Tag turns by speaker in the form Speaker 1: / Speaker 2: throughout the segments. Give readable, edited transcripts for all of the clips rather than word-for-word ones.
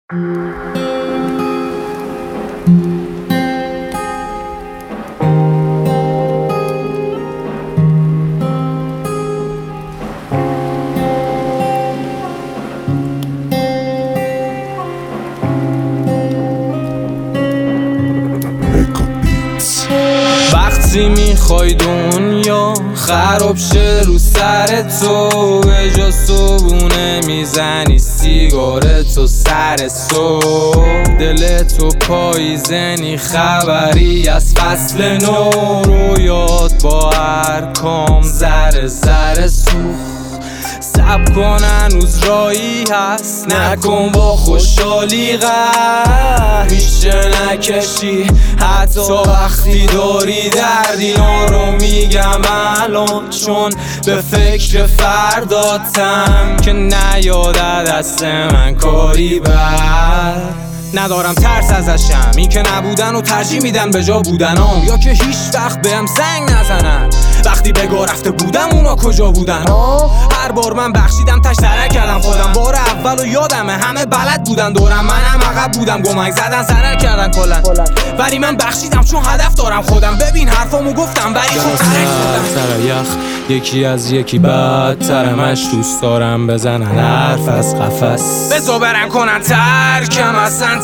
Speaker 1: وقتی میخوای دنیا خراب شه رو سر تو، به جا صبونه میزنی سیگارتو سر صبح، دل تو پاییزنی خبری از فصل نو، رویات با ارکام ذره ذره سوخت. صبر کن هنوز راهی هست، نکن با خوشحالی قهر، میشه نکشی حتی وقتی داری درد. اینا رو میگم الان چون به فکر فرداتم که نیاده دست من کاری بر. ندارم ترس ازشم، این که نبودن و ترجیح میدن به جا بودنام، یا که هیچ وقت بهم زنگ نزنن وقتی بگاه رفته بودم اونا کجا بودن. هر بار من بخشیدم تش ترک کردم خودم، بار اول و یادمه همه بلد بودن دورم، منم عقب بودم گمک زدن سرک کردن کلن، ولی من بخشیدم چون هدف دارم خودم. ببین حرفامو گفتم ولی خود ترک شدم. یخ یکی از یکی بدترمش، دوست دارم بزنن حرف از قفس، بزا برن کنن ترکم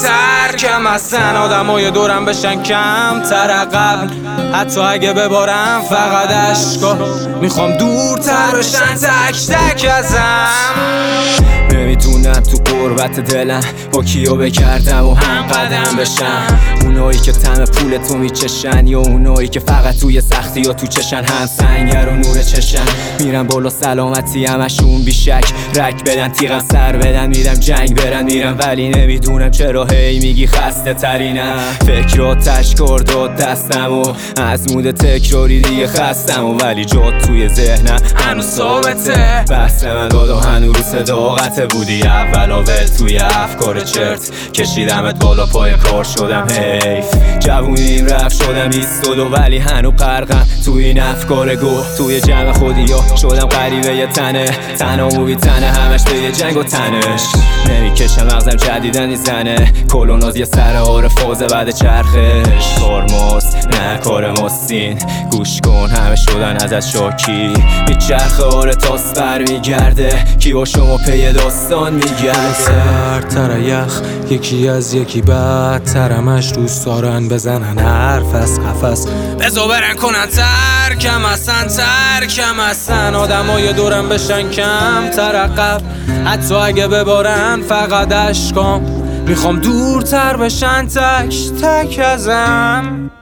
Speaker 1: اصلا آدمای دورم بشن کم تر عقب، حتی اگه ببارم فقط اشکا، میخوام دورتر بشن تک تک ازم. نمیدونم تو قربت دلم با کیو بکردم و هم قدم بشم، اونایی که طعم پول تو میچشن یا اونایی که فقط توی سختی یا تو چشن، هم سنگر و نور چشن، میرم بالا سلامتی همشون بیشک، رک بدن تیغم سر بدن میرم جنگ برن میرم، ولی نمیدونم چرا هی میگی خسته ترینم. فکراتش کرداد دستم و از مود تکراری دیگه خستم و ولی جات توی ذهنم هنوز ثابته، بحث من داد و هنوز رو صداقت بودی اول اول توی افکار چرت، کشیدمت بالا پای کار شدم حیف، جوونیم رفت شدم 22 ولی هنو غرقم توی این افکار گو، توی جمع خودی یا شدم غریبه یه تنه بی تنه همش به یه جنگ و تنش، نمیکشم مغزم جدیدن زنه کلوناز یه سر آره فازه بعد چرخش، کارماز نه کار ماستین گوش کن همه شدن ازت شاکی، بی چرخه آره تاس بر میگرده کی با شما پی داستان میگرده. سرتر یخ یکی از یکی بدترمش، دوست دارن بزنن حرف از قفس، بزا برن کنن ترکم اصلا آدمای دورم بشن کم تر عقب، حتی اگه ببارن فقط اشکام، میخوام دورتر بشن تک تک ازم.